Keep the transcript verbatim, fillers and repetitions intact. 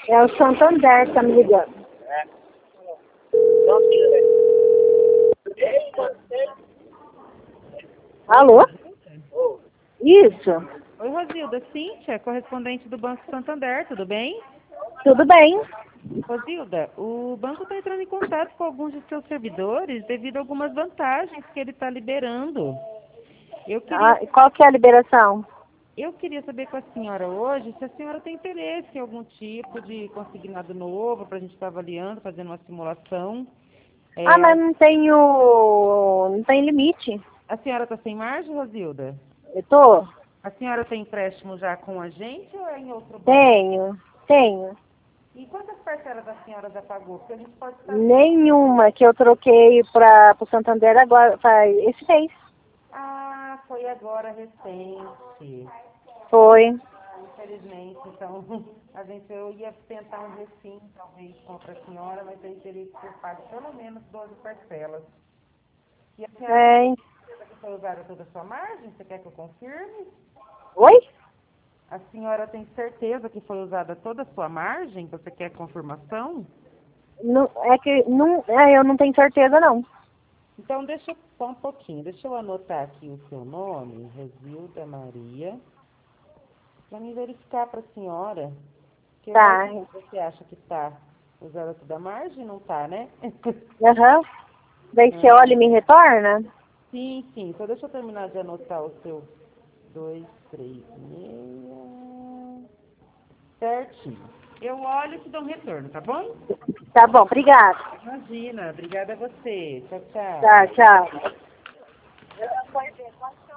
É o Santander que tá me ligando. Alô? Isso. Oi, Rosilda. Cíntia, correspondente do Banco Santander, tudo bem? Tudo bem? Rosilda, o banco está entrando em contato com alguns de seus servidores devido a algumas vantagens que ele está liberando. Eu Ah, queria, qual que é a liberação? eu queria saber com a senhora hoje se a senhora tem interesse em algum tipo de consignado novo para a gente estar avaliando, fazendo uma simulação. Ah, É, mas não tenho... não tem limite. a senhora está sem margem, Rosilda? Eu tô? A senhora tem empréstimo já com a gente ou é em outro banco? Tenho. Tenho. E quantas parcelas a senhora já pagou? Porque a gente pode saber. Nenhuma que eu troquei para o Santander agora, faz esse mês. Ah, foi agora recente. Foi. Infelizmente, então, a gente, eu ia tentar um resim, talvez, contra a senhora, mas aí teria que ser pago pelo menos doze parcelas. E a senhora tem É. certeza que foi usada toda a sua margem? Você quer que eu confirme? Oi? A senhora tem certeza que foi usada toda a sua margem? Você quer confirmação? Não, é que não, é, eu não tenho certeza, não. Então, deixa eu só um pouquinho. Deixa eu anotar aqui o seu nome, Rosilda Maria, para me verificar para a senhora. Que vai Tá. que você acha que está usando toda a margem? Não está, né? Aham. Daí você olha e Ah, me retorna? sim, sim. Então, deixa eu terminar de anotar o seu dois, três, seis. Certinho. Eu olho e te dou um retorno, tá bom? Tá bom, obrigada. Imagina. Obrigada a você. Tchau, tchau. Tá, tchau.